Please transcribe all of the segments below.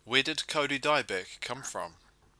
Where did Cody dieback come from?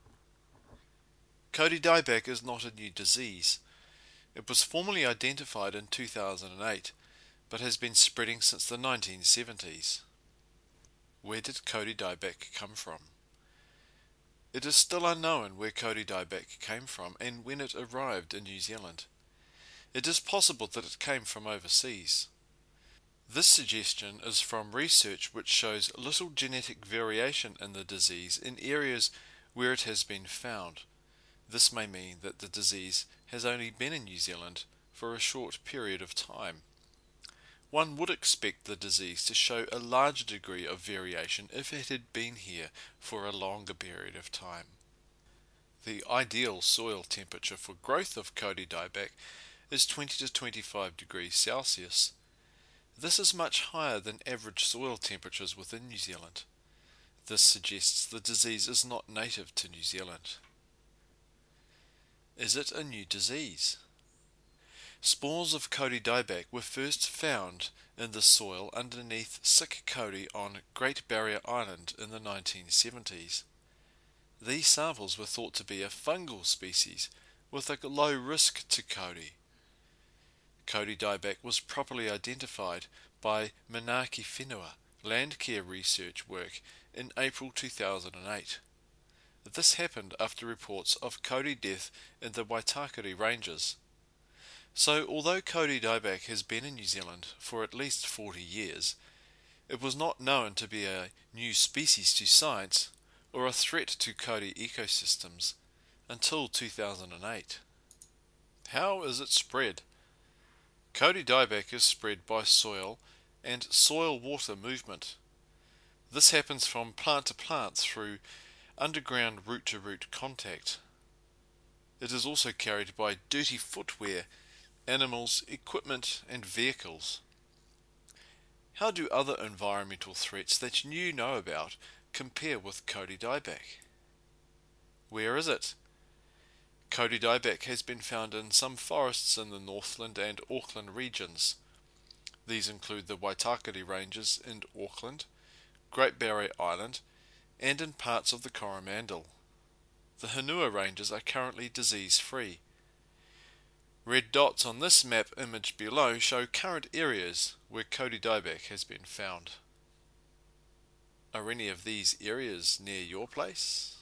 Cody dieback is not a new disease. It was formally identified in 2008, but has been spreading since the 1970s. Where did Cody dieback come from? It is still unknown where Cody dieback came from and when it arrived in New Zealand. It is possible that it came from overseas. This suggestion is from research which shows little genetic variation in the disease in areas where it has been found. This may mean that the disease has only been in New Zealand for a short period of time. One would expect the disease to show a larger degree of variation if it had been here for a longer period of time. The ideal soil temperature for growth of Cody dieback is 20 to 25 degrees Celsius. This is much higher than average soil temperatures within New Zealand. This suggests the disease is not native to New Zealand. Is it a new disease? Spores of Cody dieback were first found in the soil underneath sick Cody on Great Barrier Island in the 1970s. These samples were thought to be a fungal species with a low risk to Cody. Cody dieback was properly identified by Manaaki Whenua Landcare research work in April 2008. This happened after reports of Cody death in the Waitakere Ranges. So although Cody dieback has been in New Zealand for at least 40 years, it was not known to be a new species to science or a threat to Cody ecosystems until 2008. How is it spread? Cody dieback is spread by soil and soil-water movement. This happens from plant to plant through underground root-to-root contact. It is also carried by dirty footwear, animals, equipment and vehicles. How do other environmental threats that you know about compare with Cody dieback? Where is it? Cody dieback has been found in some forests in the Northland and Auckland regions. These include the Waitakere Ranges in Auckland, Great Barrier Island, and in parts of the Coromandel. The Whenua Ranges are currently disease-free. Red dots on this map image below show current areas where Cody dieback has been found. Are any of these areas near your place?